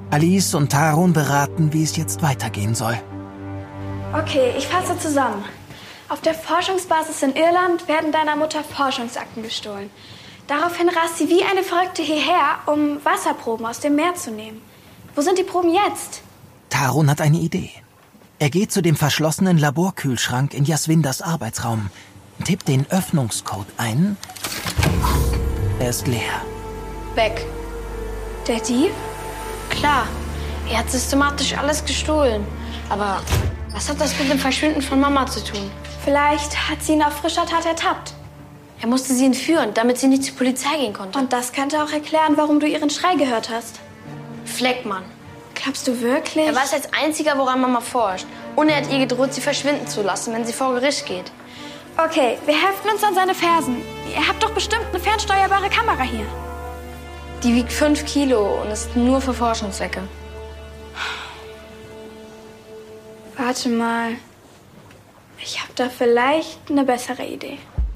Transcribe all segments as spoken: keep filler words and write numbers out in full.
Alice und Tarun beraten, wie es jetzt weitergehen soll. Okay, ich fasse zusammen. Auf der Forschungsbasis in Irland werden deiner Mutter Forschungsakten gestohlen. Daraufhin rast sie wie eine Verrückte hierher, um Wasserproben aus dem Meer zu nehmen. Wo sind die Proben jetzt? Tarun hat eine Idee. Er geht zu dem verschlossenen Laborkühlschrank in Jaswinders Arbeitsraum, tippt den Öffnungscode ein. Er ist leer. Weg. Der Dieb? Klar, er hat systematisch alles gestohlen. Aber was hat das mit dem Verschwinden von Mama zu tun? Vielleicht hat sie ihn auf frischer Tat ertappt. Er musste sie entführen, damit sie nicht zur Polizei gehen konnte. Und das könnte auch erklären, warum du ihren Schrei gehört hast. Fleckmann. Glaubst du wirklich? Er weiß als einziger, woran Mama forscht. Und er hat ihr gedroht, sie verschwinden zu lassen, wenn sie vor Gericht geht. Okay, wir heften uns an seine Fersen. Ihr habt doch bestimmt eine fernsteuerbare Kamera hier. Die wiegt fünf Kilo und ist nur für Forschungszwecke. Warte mal. Ich habe da vielleicht eine bessere Idee.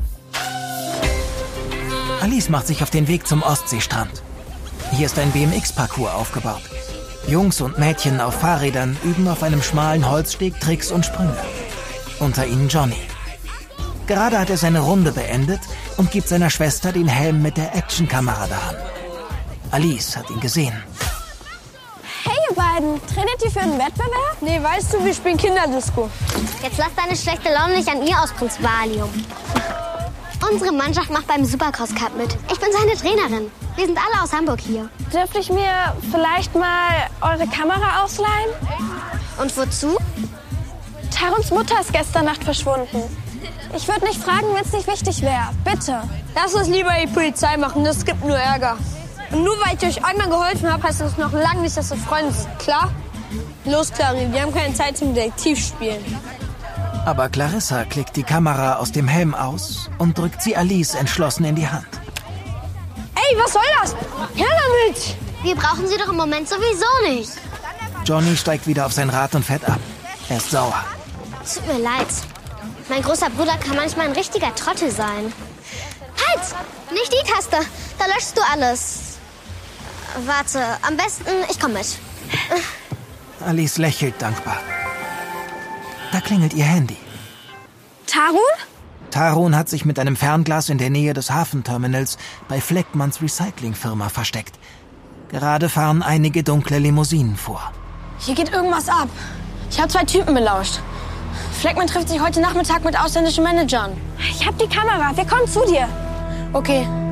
Alice macht sich auf den Weg zum Ostseestrand. Hier ist ein B M X-Parcours aufgebaut. Jungs und Mädchen auf Fahrrädern üben auf einem schmalen Holzsteg Tricks und Sprünge. Unter ihnen Johnny. Gerade hat er seine Runde beendet und gibt seiner Schwester den Helm mit der Actionkamera daran. Alice hat ihn gesehen. Hey ihr beiden, trainiert ihr für einen Wettbewerb? Nee, weißt du, wir spielen Kinderdisco. Jetzt lass deine schlechte Laune nicht an ihr aus, Prinz Valium. Unsere Mannschaft macht beim Supercross Cup mit. Ich bin seine Trainerin. Wir sind alle aus Hamburg hier. Dürfte ich mir vielleicht mal eure Kamera ausleihen? Und wozu? Taruns Mutter ist gestern Nacht verschwunden. Ich würde nicht fragen, wenn es nicht wichtig wäre. Bitte. Lass uns lieber die Polizei machen, das gibt nur Ärger. Und nur weil ich euch einmal geholfen habe, heißt das noch lange nicht, dass wir Freunde sind. Klar? Los, Clary, wir haben keine Zeit zum Detektivspielen. Aber Clarissa klickt die Kamera aus dem Helm aus und drückt sie Alice entschlossen in die Hand. Ey, was soll das? Her damit! Wir brauchen sie doch im Moment sowieso nicht. Johnny steigt wieder auf sein Rad und fährt ab. Er ist sauer. Es tut mir leid. Mein großer Bruder kann manchmal ein richtiger Trottel sein. Halt! Nicht die Taste. Da löschst du alles. Warte, am besten, ich komme mit. Alice lächelt dankbar. Da klingelt ihr Handy. Tarun? Tarun hat sich mit einem Fernglas in der Nähe des Hafenterminals bei Fleckmanns Recyclingfirma versteckt. Gerade fahren einige dunkle Limousinen vor. Hier geht irgendwas ab. Ich habe zwei Typen belauscht. Fleckmann trifft sich heute Nachmittag mit ausländischen Managern. Ich hab die Kamera. Wir kommen zu dir. Okay,